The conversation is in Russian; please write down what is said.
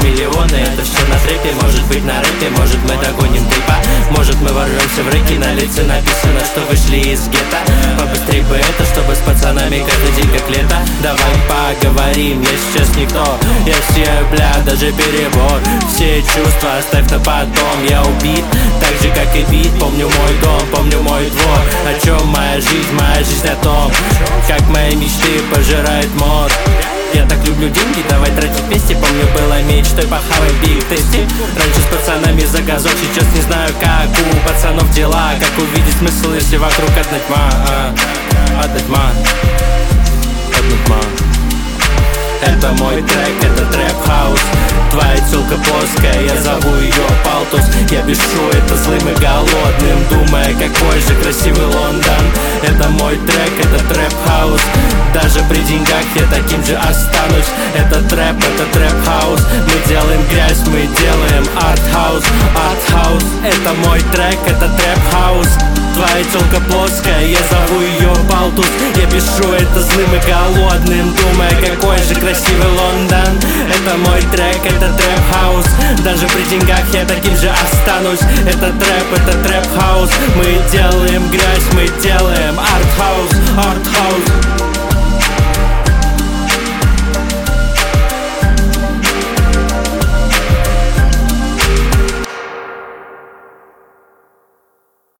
миллионы. Это все на трепе, может быть на рэпе. Может мы догоним трипа, может мы ворвемся в рэки. На лице написано, что вышли из гетто. Побыстрей бы это, чтобы с пацанами каждый день как лето. Давай поговорим, я сейчас никто. Я все, бля, даже перебор. Все чувства оставь на потом. Я убит, так же как и бит. Помню мой дом, помню мой двор. О чем моя жизнь о том, как мои мечты пожирает мор. Я так люблю деньги, давай тратить вместе. Помню, была мечтой, похаваем биг тесте. Раньше с пацанами за газон, сейчас не знаю, как у пацанов дела. Как увидеть смысл, если вокруг одна тьма. Одна тьма, одна тьма. Это мой трек, это трэп-хаус. Твоя тёлка плоская, я зову ее Палтус. Я пишу это злым и голодным, думая, какой же красивый Лондон. Это мой трек, это трэп-хаус. Даже при деньгах я таким же останусь. Это трэп-хаус. Мы делаем грязь, мы делаем арт-хаус. Арт-хаус. Это мой трек, это трэп-хаус. Твоя тёлка плоская, я зову ее Палтус. Я пишу это злым и голодным, думая, какой же красивый Лондон. Это мой трек, это трэп-хаус. Даже при деньгах я таким же останусь. Это трэп-хаус. Мы делаем грязь, мы делаем арт-хаус. Арт-хаус.